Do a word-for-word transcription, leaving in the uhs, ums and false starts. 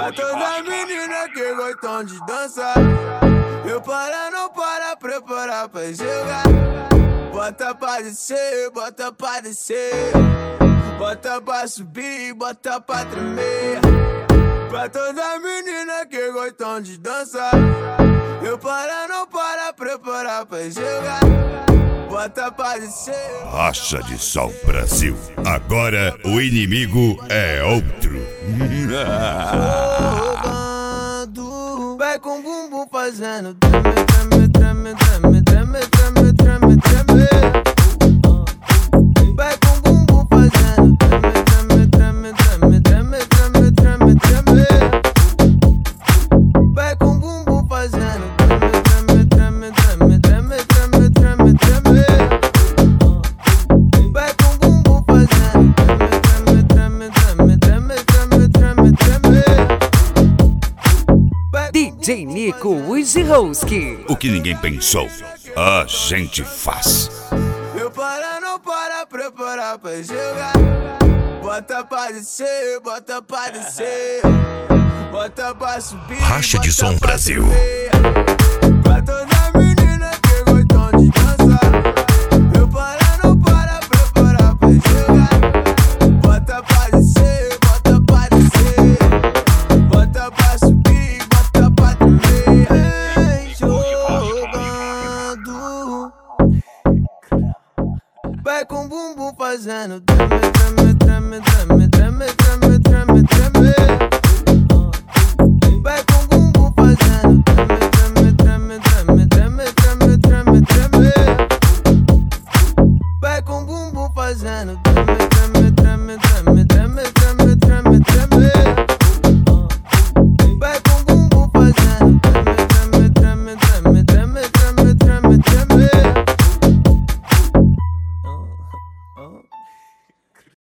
Pra todas as meninas que gostam de dançar. Eu para, não para, preparar pra jogar. Bota pra descer, bota pra descer. Bota pra subir, bota pra tremer. Pra todas as meninas que gostam de dançar. Eu para, não para, preparar pra jogar. Bota pra descer. Racha de Som Brasil. Agora o inimigo é outro. Jogando, vai com bumbum fazendo treme, treme, treme, treme, treme, treme, treme, treme. Vai com bumbum fazendo treme, treme, treme, treme, treme, treme, treme. Vai com bumbum fazendo treme, treme, treme, treme, treme, treme, treme. Vai com bumbum fazendo treme, treme, treme, treme, treme, treme. D J Nico Wojciechowski. O que ninguém pensou, a gente faz. Eu para, não para, preparar pra jogar. Bota pra descer, bota pra descer. Bota pra subir, Racha de Som Brasil. Pra todas as meninas que gostam de dançar. Eu para, não para, preparar pra jogar. Bota pra descer, bota pra descer. Bota pra subir, bota pra tremer. Vem jogando. Vai com bumbum fazendo treme, treme, treme, treme, treme, treme, treme, treme.